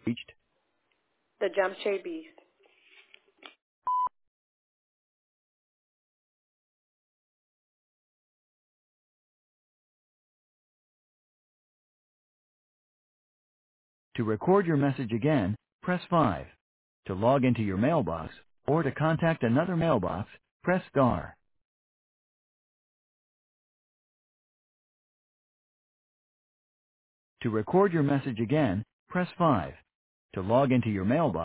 reached. The Jamshid Beast. To record your message again, press 5. To log into your mailbox, or to contact another mailbox, press star. To record your message again, press 5. To log into your mailbox,